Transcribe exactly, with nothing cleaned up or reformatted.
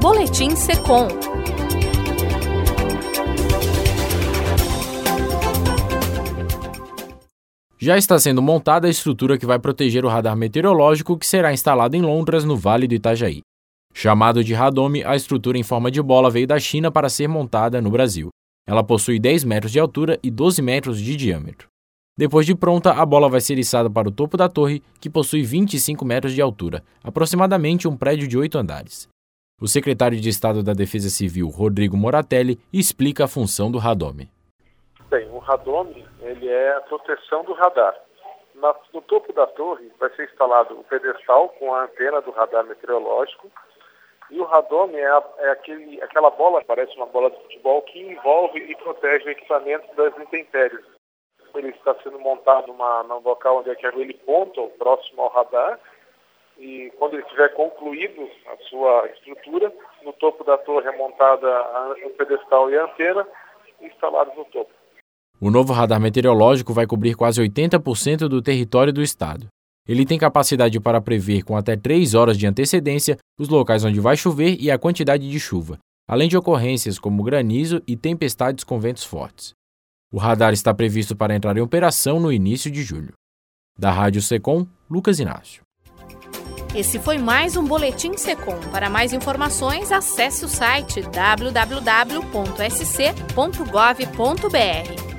Boletim Secom. Já está sendo montada a estrutura que vai proteger o radar meteorológico que será instalado em Londras, no Vale do Itajaí. Chamado de Radome, a estrutura em forma de bola veio da China para ser montada no Brasil. Ela possui dez metros de altura e doze metros de diâmetro. Depois de pronta, a bola vai ser içada para o topo da torre, que possui vinte e cinco metros de altura, aproximadamente um prédio de oito andares. O secretário de Estado da Defesa Civil, Rodrigo Moratelli, explica a função do Radome. Bem, o Radome ele é a proteção do radar. Na, no topo da torre vai ser instalado o pedestal com a antena do radar meteorológico. E o Radome é, a, é aquele, aquela bola, parece uma bola de futebol, que envolve e protege o equipamento das intempéries. Ele está sendo montado numa, num local onde é que é ele ponta, próximo ao radar, e quando ele tiver concluído a sua estrutura, no topo da torre é montada a, o pedestal e a antena instalados no topo. O novo radar meteorológico vai cobrir quase oitenta por cento do território do estado. Ele tem capacidade para prever com até três horas de antecedência os locais onde vai chover e a quantidade de chuva, além de ocorrências como granizo e tempestades com ventos fortes. O radar está previsto para entrar em operação no início de julho. Da Rádio Secom, Lucas Inácio. Esse foi mais um Boletim Secom. Para mais informações, acesse o site w w w ponto s c ponto gov ponto b r.